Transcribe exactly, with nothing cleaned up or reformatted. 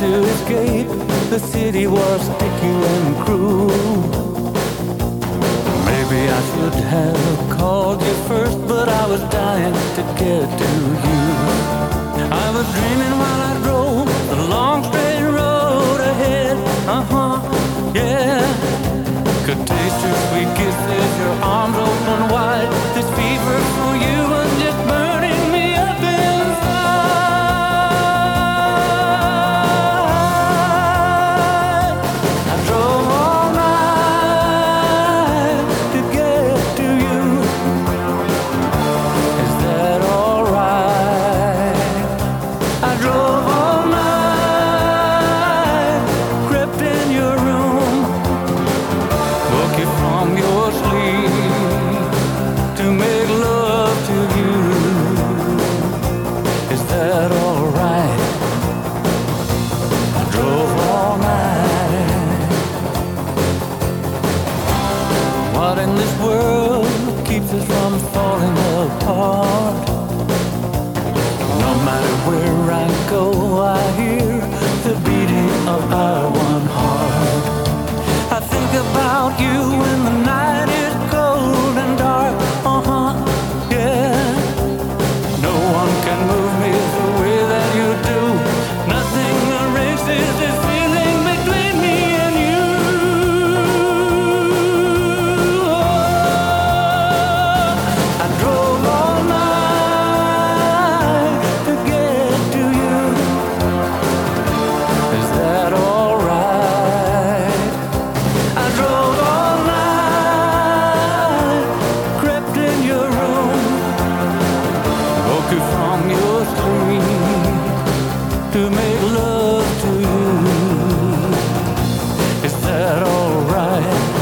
to escape. The city was sticky and cruel. Maybe I should have called you first, but I was dying to get to you. I was dreaming while I drove the long straight road ahead. Uh-huh, yeah. Could taste your sweet kisses, your arms open wide. This fever for you was just burning me up inside. I drove all night to get to you. Is that alright? I drove all night, crept in your room, woke you from your sleep to make love to you. Is that alright? I drove all night. What in this world keeps us from falling apart? No matter where I go, I hear the beating of our one heart. I think about you when the night is cold and dark. Uh-huh, yeah. No one can move me the way that you do. Nothing erases this feeling between me and you. Oh, I drove all night to get to you. Is that alright? I drove all night, crept in your room, woke you from your sleep to make love to you. Is that alright?